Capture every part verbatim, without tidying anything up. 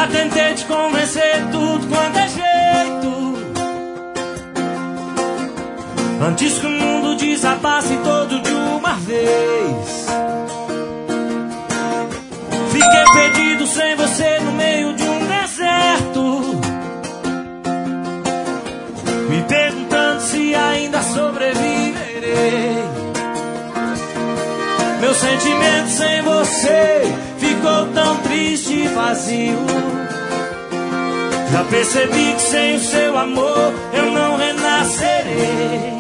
tentei te convencer tudo quanto é jeito, antes que o mundo desabasse todo de uma vez. Fiquei perdido sem você no meio de um deserto, me perguntando se ainda sobreviverei. Meu sentimento sem você ficou tão triste e vazio. Já percebi que sem o seu amor eu não renascerei,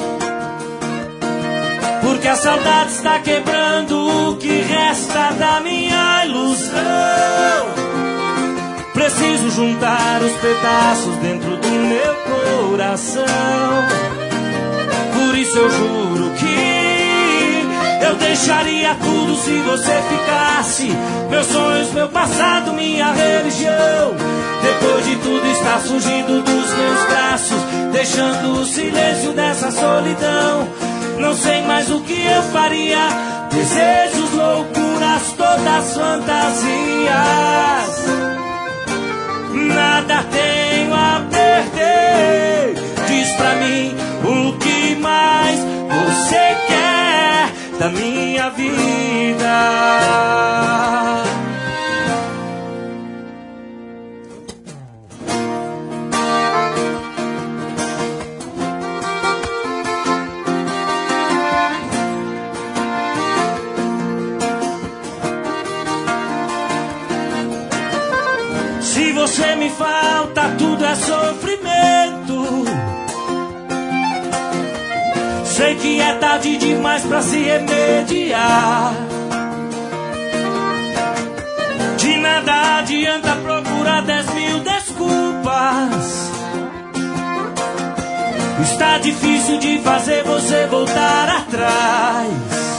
porque a saudade está quebrando o que resta da minha ilusão. Preciso juntar os pedaços dentro do meu coração. Por isso eu juro que eu deixaria tudo se você ficasse. Meus sonhos, meu passado, minha religião. Depois de tudo está surgindo dos meus braços, deixando o silêncio dessa solidão. Não sei mais o que eu faria. Desejos, loucuras, todas fantasias. Nada tenho a perder. Diz pra mim o que mais você quer da minha vida. Se você me falta, tudo é sofrimento. Sei que é tarde demais pra se remediar. De nada adianta procurar dez mil desculpas. Está difícil de fazer você voltar atrás.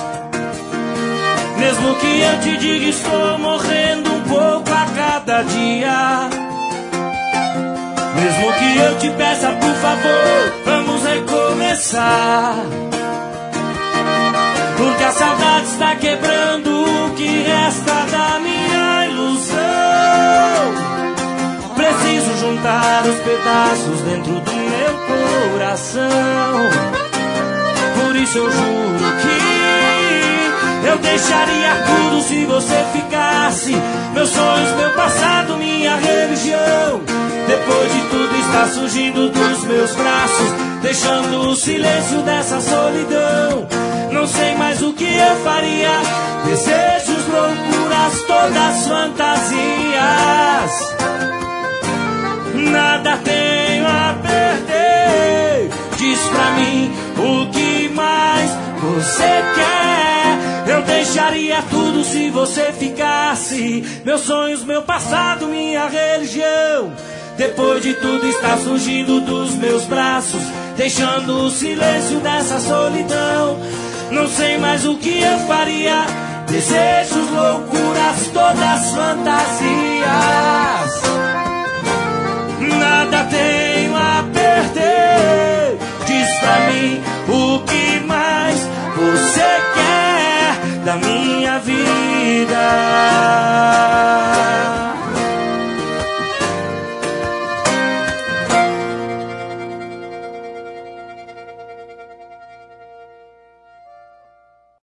Mesmo que eu te diga estou morrendo um pouco a cada dia, mesmo que eu te peça por favor, vamos recomeçar, porque a saudade está quebrando o que resta da minha ilusão. Preciso juntar os pedaços dentro do meu coração. Por isso eu juro que eu deixaria tudo se você ficasse. Meus sonhos, meu passado, minha religião. Depois de tudo está surgindo dos meus braços, deixando o silêncio dessa solidão. Não sei mais o que eu faria. Desejos, loucuras, todas fantasias. Nada tenho a perder. Diz pra mim o que mais você quer. Eu deixaria tudo se você ficasse. Meus sonhos, meu passado, minha religião. Depois de tudo está surgindo dos meus braços, deixando o silêncio dessa solidão. Não sei mais o que eu faria. Desejos, loucuras, todas fantasias. Nada tem